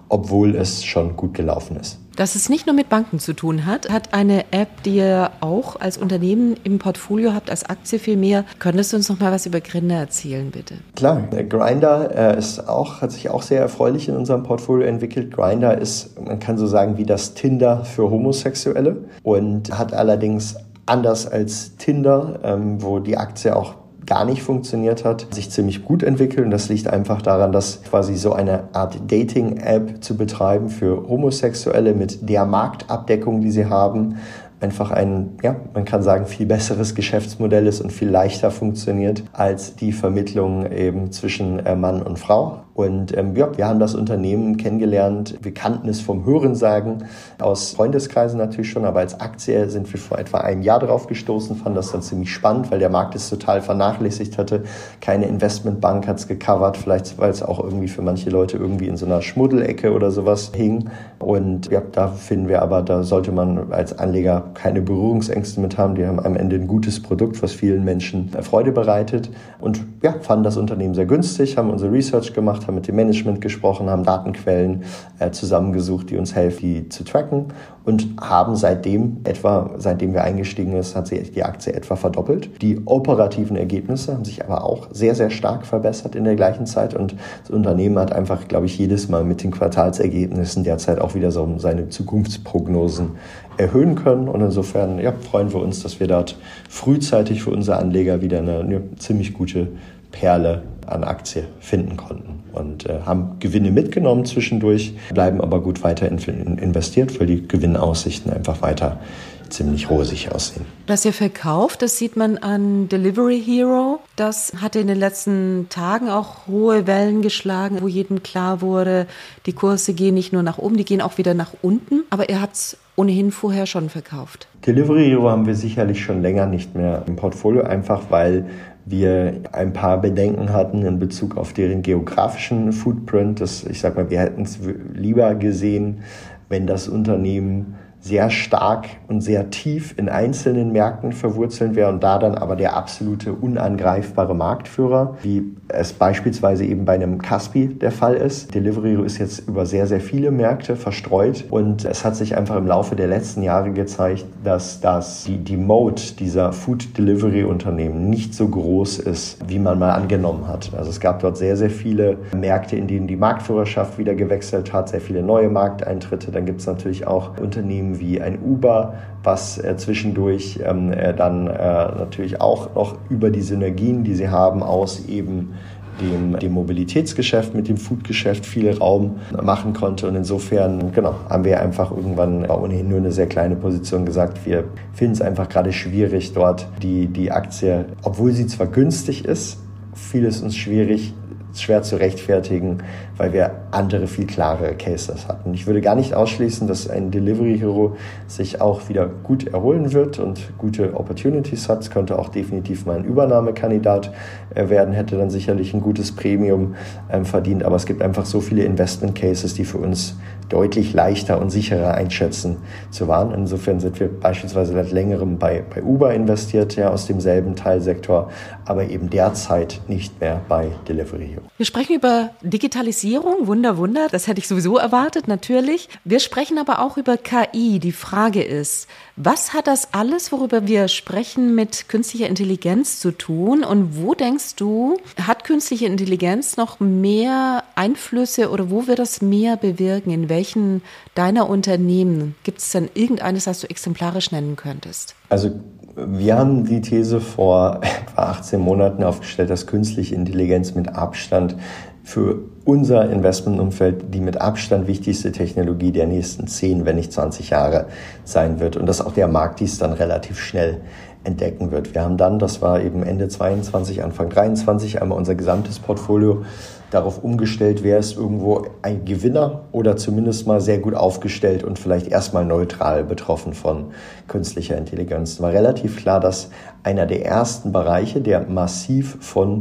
obwohl es schon gut gelaufen ist. Dass es nicht nur mit Banken zu tun hat eine App, die ihr auch als Unternehmen im Portfolio habt, als Aktie vielmehr. Könntest du uns noch mal was über Grindr erzählen, bitte? Klar, Grindr hat sich auch sehr erfreulich in unserem Portfolio entwickelt. Grindr ist, man kann so sagen, wie das Tinder für Homosexuelle und hat allerdings anders als Tinder, wo die Aktie auch gar nicht funktioniert hat, sich ziemlich gut entwickelt. Und das liegt einfach daran, dass quasi so eine Art Dating-App zu betreiben für Homosexuelle mit der Marktabdeckung, die sie haben, einfach man kann sagen, viel besseres Geschäftsmodell ist und viel leichter funktioniert als die Vermittlung eben zwischen Mann und Frau. Und wir haben das Unternehmen kennengelernt. Wir kannten es vom Hörensagen aus Freundeskreisen natürlich schon, aber als Aktie sind wir vor etwa einem Jahr drauf gestoßen, fanden das dann ziemlich spannend, weil der Markt es total vernachlässigt hatte. Keine Investmentbank hat es gecovert, vielleicht weil es auch irgendwie für manche Leute irgendwie in so einer Schmuddelecke oder sowas hing. Und da finden wir aber, da sollte man als Anleger keine Berührungsängste mit haben. Die haben am Ende ein gutes Produkt, was vielen Menschen Freude bereitet. Und fanden das Unternehmen sehr günstig, haben unsere Research gemacht, haben mit dem Management gesprochen, haben Datenquellen zusammengesucht, die uns helfen, die zu tracken und haben seitdem wir eingestiegen sind, hat sich die Aktie etwa verdoppelt. Die operativen Ergebnisse haben sich aber auch sehr, sehr stark verbessert in der gleichen Zeit und das Unternehmen hat einfach, glaube ich, jedes Mal mit den Quartalsergebnissen derzeit auch wieder so seine Zukunftsprognosen erhöhen können und insofern freuen wir uns, dass wir dort frühzeitig für unsere Anleger wieder eine ziemlich gute Perle an Aktie finden konnten und haben Gewinne mitgenommen zwischendurch, bleiben aber gut weiter investiert, weil die Gewinnaussichten einfach weiter ziemlich rosig aussehen. Das ihr verkauft, das sieht man an Delivery Hero. Das hatte in den letzten Tagen auch hohe Wellen geschlagen, wo jedem klar wurde, die Kurse gehen nicht nur nach oben, die gehen auch wieder nach unten. Aber ihr habt es ohnehin vorher schon verkauft. Delivery Hero haben wir sicherlich schon länger nicht mehr im Portfolio, einfach weil wir ein paar Bedenken hatten in Bezug auf deren geografischen Footprint. Wir hätten es lieber gesehen, wenn das Unternehmen sehr stark und sehr tief in einzelnen Märkten verwurzelt wäre und da dann aber der absolute unangreifbare Marktführer, wie es beispielsweise eben bei einem Kaspi der Fall ist. Delivery ist jetzt über sehr, sehr viele Märkte verstreut und es hat sich einfach im Laufe der letzten Jahre gezeigt, dass die Moat dieser Food-Delivery-Unternehmen nicht so groß ist, wie man mal angenommen hat. Also es gab dort sehr, sehr viele Märkte, in denen die Marktführerschaft wieder gewechselt hat, sehr viele neue Markteintritte. Dann gibt es natürlich auch Unternehmen wie ein Uber, was zwischendurch dann natürlich auch noch über die Synergien, die sie haben, aus eben dem Mobilitätsgeschäft mit dem Foodgeschäft viel Raum machen konnte. Und insofern, haben wir einfach irgendwann ohnehin nur eine sehr kleine Position gesagt, wir finden es einfach gerade schwierig, dort die Aktie, obwohl sie zwar günstig ist, fiel es uns schwer zu rechtfertigen, weil wir andere, viel klarere Cases hatten. Ich würde gar nicht ausschließen, dass ein Delivery Hero sich auch wieder gut erholen wird und gute Opportunities hat. Es könnte auch definitiv mal ein Übernahmekandidat werden, hätte dann sicherlich ein gutes Premium verdient. Aber es gibt einfach so viele Investment Cases, die für uns deutlich leichter und sicherer einschätzen zu waren. Insofern sind wir beispielsweise seit längerem bei Uber investiert, aus demselben Teilsektor, aber eben derzeit nicht mehr bei Delivery Hero. Wir sprechen über Digitalisierung, Wunder, das hätte ich sowieso erwartet, natürlich. Wir sprechen aber auch über KI. Die Frage ist, was hat das alles, worüber wir sprechen, mit künstlicher Intelligenz zu tun? Und wo denkst du, hat künstliche Intelligenz noch mehr Einflüsse oder wo wird das mehr bewirken? In welchen deiner Unternehmen gibt es denn irgendeines, das du exemplarisch nennen könntest? Also wir haben die These vor etwa 18 Monaten aufgestellt, dass künstliche Intelligenz mit Abstand für unser Investmentumfeld die mit Abstand wichtigste Technologie der nächsten 10, wenn nicht 20 Jahre sein wird und dass auch der Markt dies dann relativ schnell entdecken wird. Wir haben dann, das war eben Ende 22, Anfang 23, einmal unser gesamtes Portfolio darauf umgestellt, wer ist irgendwo ein Gewinner oder zumindest mal sehr gut aufgestellt und vielleicht erstmal neutral betroffen von künstlicher Intelligenz. Es war relativ klar, dass einer der ersten Bereiche, der massiv von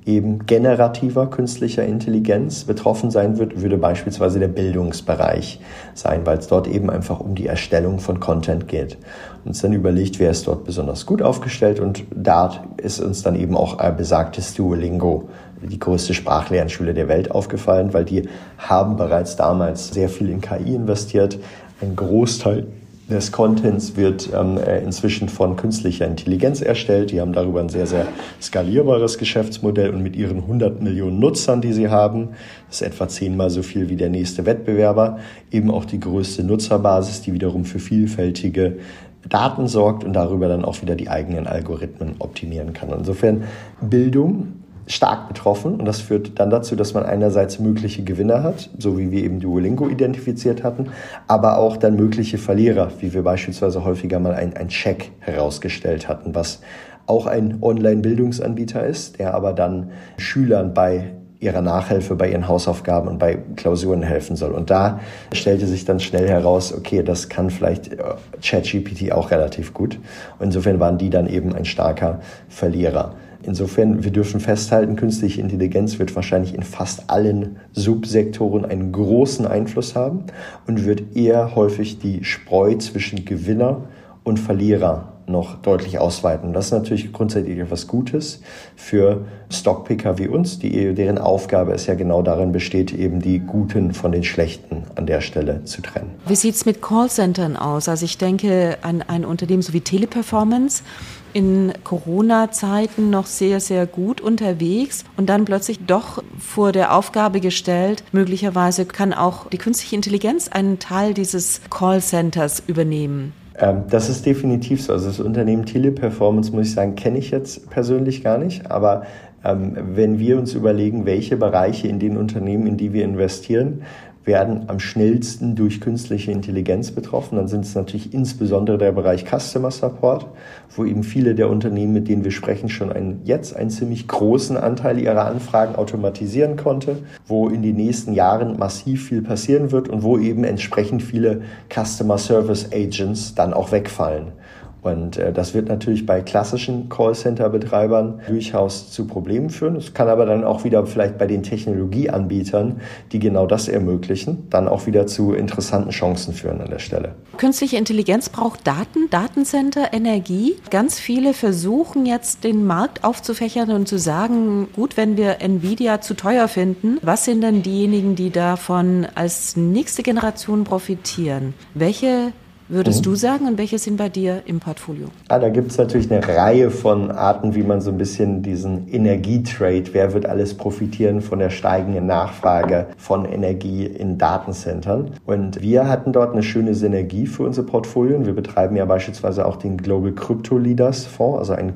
eben generativer künstlicher Intelligenz betroffen sein wird, würde beispielsweise der Bildungsbereich sein, weil es dort eben einfach um die Erstellung von Content geht. Uns dann überlegt, wer ist dort besonders gut aufgestellt, und da ist uns dann eben auch besagtes Duolingo, die größte Sprachlernschule der Welt, aufgefallen, weil die haben bereits damals sehr viel in KI investiert. Ein Großteil des Contents wird inzwischen von künstlicher Intelligenz erstellt. Die haben darüber ein sehr, sehr skalierbares Geschäftsmodell, und mit ihren 100 Millionen Nutzern, die sie haben, das ist etwa 10-mal so viel wie der nächste Wettbewerber, eben auch die größte Nutzerbasis, die wiederum für vielfältige Daten sorgt und darüber dann auch wieder die eigenen Algorithmen optimieren kann. Insofern Bildung stark betroffen, und das führt dann dazu, dass man einerseits mögliche Gewinner hat, so wie wir eben Duolingo identifiziert hatten, aber auch dann mögliche Verlierer, wie wir beispielsweise häufiger mal ein Check herausgestellt hatten, was auch ein Online-Bildungsanbieter ist, der aber dann Schülern bei ihrer Nachhilfe, bei ihren Hausaufgaben und bei Klausuren helfen soll. Und da stellte sich dann schnell heraus, okay, das kann vielleicht ChatGPT auch relativ gut. Und insofern waren die dann eben ein starker Verlierer. Insofern, wir dürfen festhalten, künstliche Intelligenz wird wahrscheinlich in fast allen Subsektoren einen großen Einfluss haben und wird eher häufig die Spreu zwischen Gewinner und Verlierer noch deutlich ausweiten. Das ist natürlich grundsätzlich etwas Gutes für Stockpicker wie uns, deren Aufgabe es ja genau darin besteht, eben die Guten von den Schlechten an der Stelle zu trennen. Wie sieht es mit Callcentern aus? Also ich denke an ein Unternehmen so wie Teleperformance, in Corona-Zeiten noch sehr, sehr gut unterwegs und dann plötzlich doch vor der Aufgabe gestellt, möglicherweise kann auch die künstliche Intelligenz einen Teil dieses Callcenters übernehmen. Das ist definitiv so. Also das Unternehmen Teleperformance, muss ich sagen, kenne ich jetzt persönlich gar nicht. Aber wenn wir uns überlegen, welche Bereiche in den Unternehmen, in die wir investieren, werden am schnellsten durch künstliche Intelligenz betroffen, dann sind es natürlich insbesondere der Bereich Customer Support, wo eben viele der Unternehmen, mit denen wir sprechen, schon einen ziemlich großen Anteil ihrer Anfragen automatisieren konnte, wo in den nächsten Jahren massiv viel passieren wird und wo eben entsprechend viele Customer Service Agents dann auch wegfallen. Und das wird natürlich bei klassischen Callcenter-Betreibern durchaus zu Problemen führen. Es kann aber dann auch wieder vielleicht bei den Technologieanbietern, die genau das ermöglichen, dann auch wieder zu interessanten Chancen führen an der Stelle. Künstliche Intelligenz braucht Datencenter, Energie. Ganz viele versuchen jetzt, den Markt aufzufächern und zu sagen, gut, wenn wir Nvidia zu teuer finden, was sind denn diejenigen, die davon als nächste Generation profitieren? Welche würdest du sagen, und welche sind bei dir im Portfolio? Da gibt es natürlich eine Reihe von Arten, wie man so ein bisschen diesen Energietrade, wer wird alles profitieren von der steigenden Nachfrage von Energie in Datencentern. Und wir hatten dort eine schöne Synergie für unser Portfolio. Wir betreiben ja beispielsweise auch den Global Crypto Leaders Fonds, also einen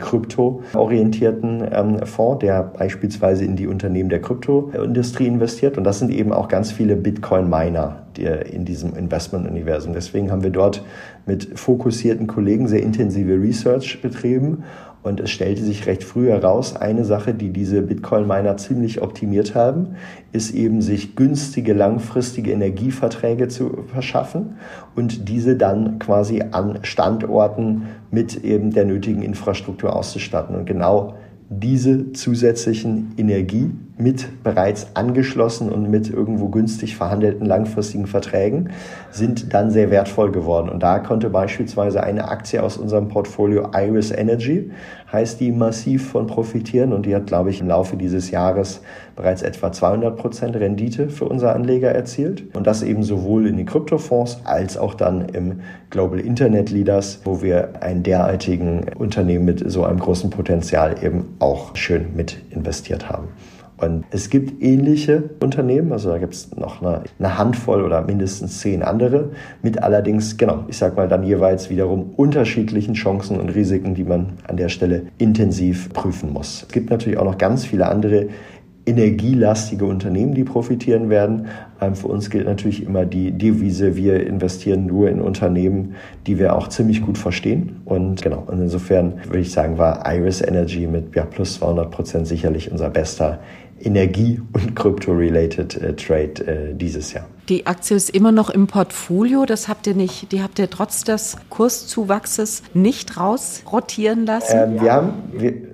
krypto-orientierten Fonds, der beispielsweise in die Unternehmen der Kryptoindustrie investiert. Und das sind eben auch ganz viele Bitcoin-Miner in diesem Investment-Universum. Deswegen haben wir dort mit fokussierten Kollegen sehr intensive Research betrieben, und es stellte sich recht früh heraus, eine Sache, die diese Bitcoin-Miner ziemlich optimiert haben, ist eben, sich günstige, langfristige Energieverträge zu verschaffen und diese dann quasi an Standorten mit eben der nötigen Infrastruktur auszustatten. Und genau diese zusätzlichen Energie mit bereits angeschlossen und mit irgendwo günstig verhandelten langfristigen Verträgen sind dann sehr wertvoll geworden. Und da konnte beispielsweise eine Aktie aus unserem Portfolio, Iris Energy, heißt die, massiv von profitieren. Und die hat, glaube ich, im Laufe dieses Jahres bereits etwa 200% Rendite für unsere Anleger erzielt. Und das eben sowohl in den Kryptofonds als auch dann im Global Internet Leaders, wo wir einen derartigen Unternehmen mit so einem großen Potenzial eben auch schön mit investiert haben. Und es gibt ähnliche Unternehmen, also da gibt es noch eine Handvoll oder mindestens 10 andere, mit allerdings, dann jeweils wiederum unterschiedlichen Chancen und Risiken, die man an der Stelle intensiv prüfen muss. Es gibt natürlich auch noch ganz viele andere energielastige Unternehmen, die profitieren werden. Für uns gilt natürlich immer die Devise, wir investieren nur in Unternehmen, die wir auch ziemlich gut verstehen. Und insofern würde ich sagen, war Iris Energy mit plus 200% sicherlich unser bester Energie- und Crypto-related Trade dieses Jahr. Die Aktie ist immer noch im Portfolio, das habt ihr nicht, die habt ihr trotz des Kurszuwachses nicht rausrotieren lassen? Wir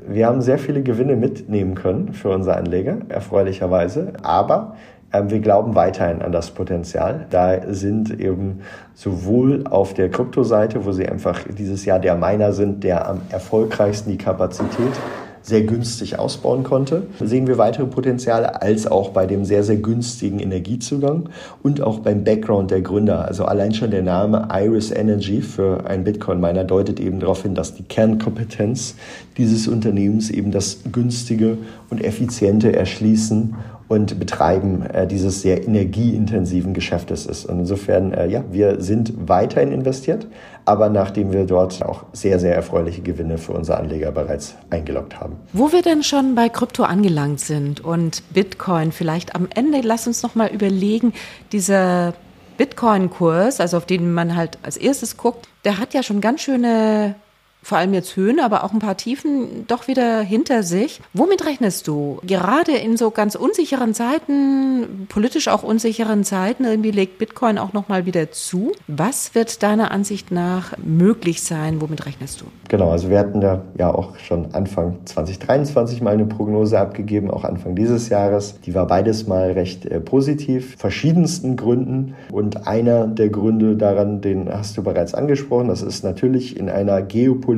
Wir haben sehr viele Gewinne mitnehmen können für unsere Anleger, erfreulicherweise, aber wir glauben weiterhin an das Potenzial. Da sind eben sowohl auf der Kryptoseite, wo sie einfach dieses Jahr der Miner sind, der am erfolgreichsten die Kapazität sehr günstig ausbauen konnte, sehen wir weitere Potenziale, als auch bei dem sehr, sehr günstigen Energiezugang und auch beim Background der Gründer. Also allein schon der Name Iris Energy für einen Bitcoin-Miner deutet eben darauf hin, dass die Kernkompetenz dieses Unternehmens eben das günstige und effiziente Erschließen und Betreiben dieses sehr energieintensiven Geschäftes ist. Und insofern, wir sind weiterhin investiert, aber nachdem wir dort auch sehr, sehr erfreuliche Gewinne für unsere Anleger bereits eingeloggt haben. Wo wir denn schon bei Krypto angelangt sind und Bitcoin vielleicht am Ende, lass uns noch mal überlegen, dieser Bitcoin-Kurs, also auf den man halt als erstes guckt, der hat ja schon ganz schöne, vor allem jetzt Höhen, aber auch ein paar Tiefen doch wieder hinter sich. Womit rechnest du? Gerade in so ganz unsicheren Zeiten, politisch auch unsicheren Zeiten, irgendwie legt Bitcoin auch nochmal wieder zu. Was wird deiner Ansicht nach möglich sein? Womit rechnest du? Genau, also wir hatten ja auch schon Anfang 2023 mal eine Prognose abgegeben, auch Anfang dieses Jahres. Die war beides mal recht positiv, verschiedensten Gründen. Und einer der Gründe daran, den hast du bereits angesprochen, das ist natürlich in einer geopolitisch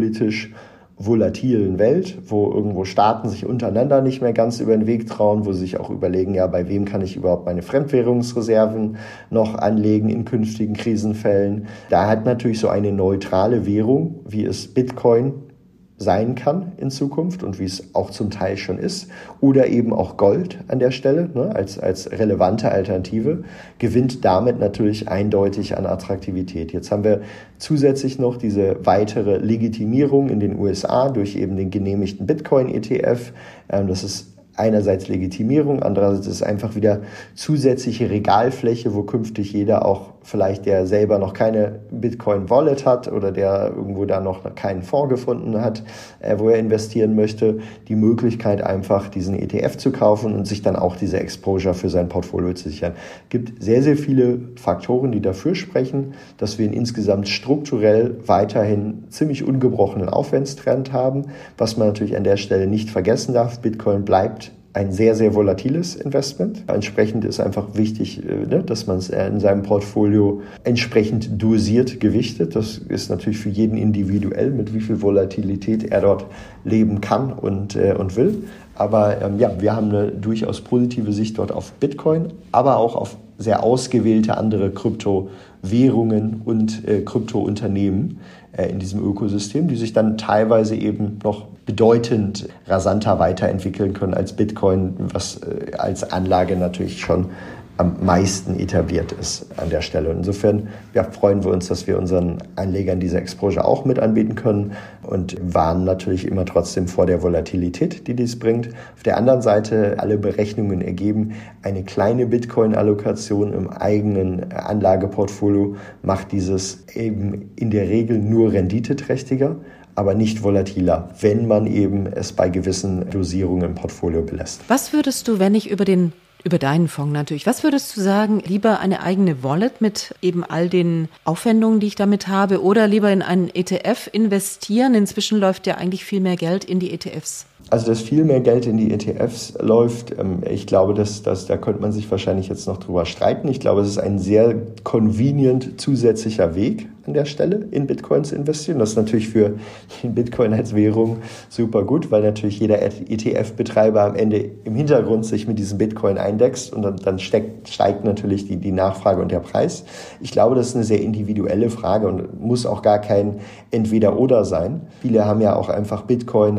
volatilen Welt, wo irgendwo Staaten sich untereinander nicht mehr ganz über den Weg trauen, wo sie sich auch überlegen, ja, bei wem kann ich überhaupt meine Fremdwährungsreserven noch anlegen in künftigen Krisenfällen. Da hat natürlich so eine neutrale Währung, wie es Bitcoin sein kann in Zukunft und wie es auch zum Teil schon ist, oder eben auch Gold an der Stelle, als relevante Alternative, gewinnt damit natürlich eindeutig an Attraktivität. Jetzt haben wir zusätzlich noch diese weitere Legitimierung in den USA durch eben den genehmigten Bitcoin-ETF. Das ist einerseits Legitimierung, andererseits ist es einfach wieder zusätzliche Regalfläche, wo künftig jeder auch vielleicht, der selber noch keine Bitcoin-Wallet hat oder der irgendwo da noch keinen Fonds gefunden hat, wo er investieren möchte, die Möglichkeit einfach diesen ETF zu kaufen und sich dann auch diese Exposure für sein Portfolio zu sichern. Es gibt sehr, sehr viele Faktoren, die dafür sprechen, dass wir einen insgesamt strukturell weiterhin ziemlich ungebrochenen Aufwärtstrend haben. Was man natürlich an der Stelle nicht vergessen darf, Bitcoin bleibt ein sehr, sehr volatiles Investment. Entsprechend ist einfach wichtig, dass man es in seinem Portfolio entsprechend dosiert gewichtet. Das ist natürlich für jeden individuell, mit wie viel Volatilität er dort leben kann und will. Aber wir haben eine durchaus positive Sicht dort auf Bitcoin, aber auch auf sehr ausgewählte andere Kryptowährungen und Kryptounternehmen in diesem Ökosystem, die sich dann teilweise eben noch bedeutend rasanter weiterentwickeln können als Bitcoin, was als Anlage natürlich schon am meisten etabliert ist an der Stelle. Insofern freuen wir uns, dass wir unseren Anlegern diese Exposure auch mit anbieten können und warnen natürlich immer trotzdem vor der Volatilität, die dies bringt. Auf der anderen Seite, alle Berechnungen ergeben, eine kleine Bitcoin-Allokation im eigenen Anlageportfolio macht dieses eben in der Regel nur renditeträchtiger, aber nicht volatiler, wenn man eben es bei gewissen Dosierungen im Portfolio belässt. Was würdest du, wenn ich über deinen Fonds natürlich, was würdest du sagen, lieber eine eigene Wallet mit eben all den Aufwendungen, die ich damit habe, oder lieber in einen ETF investieren? Inzwischen läuft ja eigentlich viel mehr Geld in die ETFs. Also, dass viel mehr Geld in die ETFs läuft, ich glaube, da könnte man sich wahrscheinlich jetzt noch drüber streiten. Ich glaube, es ist ein sehr convenient zusätzlicher Weg an der Stelle, in Bitcoin zu investieren. Das ist natürlich für den Bitcoin als Währung super gut, weil natürlich jeder ETF-Betreiber am Ende im Hintergrund sich mit diesem Bitcoin eindeckst und dann steigt natürlich die Nachfrage und der Preis. Ich glaube, das ist eine sehr individuelle Frage und muss auch gar kein Entweder-Oder sein. Viele haben ja auch einfach Bitcoin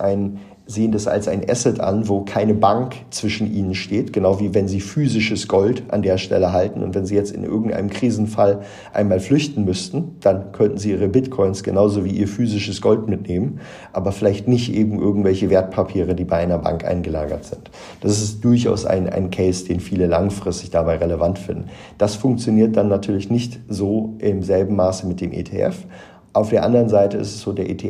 sehen das als ein Asset an, wo keine Bank zwischen ihnen steht, genau wie wenn sie physisches Gold an der Stelle halten. Und wenn sie jetzt in irgendeinem Krisenfall einmal flüchten müssten, dann könnten sie ihre Bitcoins genauso wie ihr physisches Gold mitnehmen, aber vielleicht nicht eben irgendwelche Wertpapiere, die bei einer Bank eingelagert sind. Das ist durchaus ein Case, den viele langfristig dabei relevant finden. Das funktioniert dann natürlich nicht so im selben Maße mit dem ETF. Auf der anderen Seite ist es so, der ETF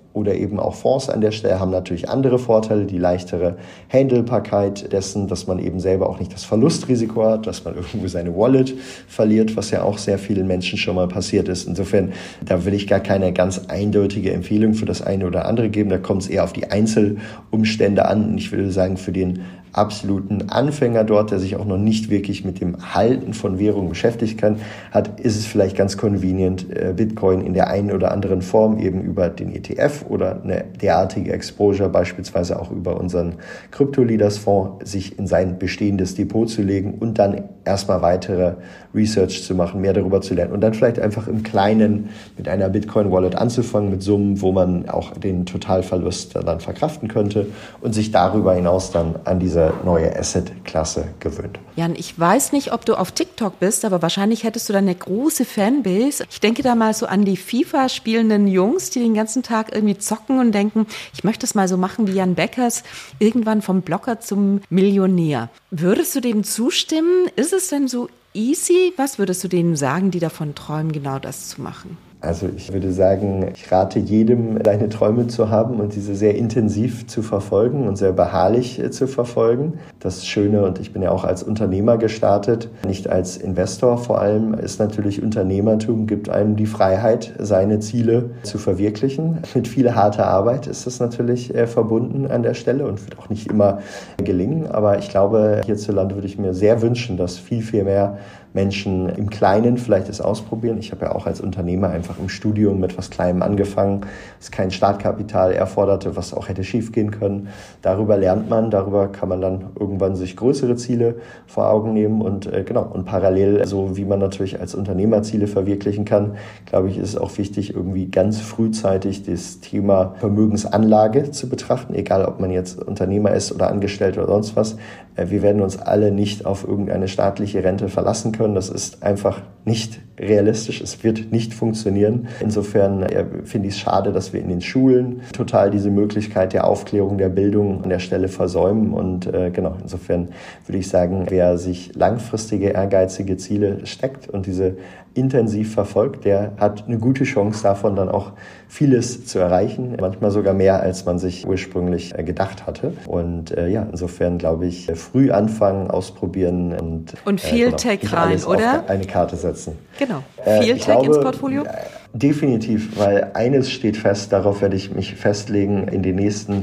oder eben auch Fonds an der Stelle haben natürlich andere Vorteile, die leichtere Handelbarkeit dessen, dass man eben selber auch nicht das Verlustrisiko hat, dass man irgendwo seine Wallet verliert, was ja auch sehr vielen Menschen schon mal passiert ist. Insofern, da will ich gar keine ganz eindeutige Empfehlung für das eine oder andere geben. Da kommt es eher auf die Einzelumstände an. Und ich würde sagen, für den absoluten Anfänger dort, der sich auch noch nicht wirklich mit dem Halten von Währungen beschäftigt hat, ist es vielleicht ganz convenient, Bitcoin in der einen oder anderen Form eben über den ETF oder eine derartige Exposure, beispielsweise auch über unseren Crypto-Leaders-Fonds, sich in sein bestehendes Depot zu legen und dann erstmal weitere Research zu machen, mehr darüber zu lernen und dann vielleicht einfach im Kleinen mit einer Bitcoin-Wallet anzufangen, mit Summen, wo man auch den Totalverlust dann verkraften könnte und sich darüber hinaus dann an diese neue Asset-Klasse gewöhnt. Jan, ich weiß nicht, ob du auf TikTok bist, aber wahrscheinlich hättest du da eine große Fanbase. Ich denke da mal so an die FIFA spielenden Jungs, die den ganzen Tag irgendwie zocken und denken, ich möchte es mal so machen wie Jan Beckers, irgendwann vom Blogger zum Millionär. Würdest du dem zustimmen? Ist es denn so easy? Was würdest du denen sagen, die davon träumen, genau das zu machen? Also ich würde sagen, ich rate jedem, seine Träume zu haben und diese sehr intensiv zu verfolgen und sehr beharrlich zu verfolgen. Das Schöne, und ich bin ja auch als Unternehmer gestartet, nicht als Investor vor allem, ist natürlich Unternehmertum, gibt einem die Freiheit, seine Ziele zu verwirklichen. Mit viel harter Arbeit ist das natürlich verbunden an der Stelle und wird auch nicht immer gelingen. Aber ich glaube, hierzulande würde ich mir sehr wünschen, dass viel mehr Menschen im Kleinen vielleicht es ausprobieren. Ich habe ja auch als Unternehmer einfach im Studium mit was Kleinem angefangen, das kein Startkapital erforderte, was auch hätte schief gehen können. Darüber lernt man, darüber kann man dann irgendwann sich größere Ziele vor Augen nehmen und parallel, so wie man natürlich als Unternehmer Ziele verwirklichen kann, glaube ich, ist es auch wichtig, irgendwie ganz frühzeitig das Thema Vermögensanlage zu betrachten, egal ob man jetzt Unternehmer ist oder Angestellter oder sonst was. Wir werden uns alle nicht auf irgendeine staatliche Rente verlassen können. Das ist einfach nicht realistisch. Es wird nicht funktionieren. Insofern finde ich es schade, dass wir in den Schulen total diese Möglichkeit der Aufklärung, der Bildung an der Stelle versäumen. Und insofern würde ich sagen, wer sich langfristige, ehrgeizige Ziele steckt und diese intensiv verfolgt, der hat eine gute Chance davon, dann auch vieles zu erreichen. Manchmal sogar mehr, als man sich ursprünglich gedacht hatte. Und insofern glaube ich, früh anfangen, ausprobieren und viel Tech rein, oder? Auf eine Karte setzen. Genau. Viel Tech ins Portfolio? Definitiv, weil eines steht fest, darauf werde ich mich festlegen, in den nächsten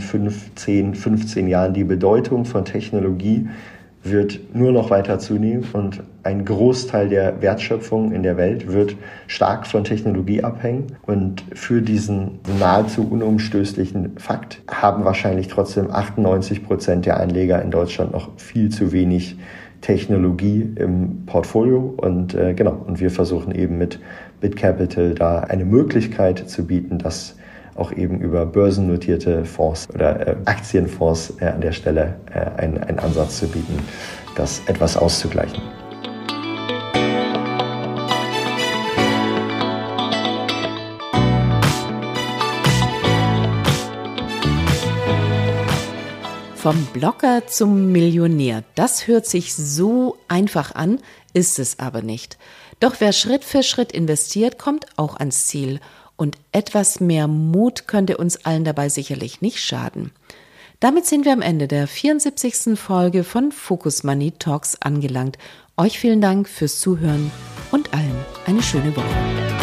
15 Jahren die Bedeutung von Technologie wird nur noch weiter zunehmen und ein Großteil der Wertschöpfung in der Welt wird stark von Technologie abhängen. Und für diesen nahezu unumstößlichen Fakt haben wahrscheinlich trotzdem 98% der Anleger in Deutschland noch viel zu wenig Technologie im Portfolio. Und wir versuchen eben mit BitCapital da eine Möglichkeit zu bieten, dass auch eben über börsennotierte Fonds oder Aktienfonds an der Stelle einen Ansatz zu bieten, das etwas auszugleichen. Vom Blogger zum Millionär. Das hört sich so einfach an, ist es aber nicht. Doch wer Schritt für Schritt investiert, kommt auch ans Ziel. Und etwas mehr Mut könnte uns allen dabei sicherlich nicht schaden. Damit sind wir am Ende der 74. Folge von Focus Money Talks angelangt. Euch vielen Dank fürs Zuhören und allen eine schöne Woche.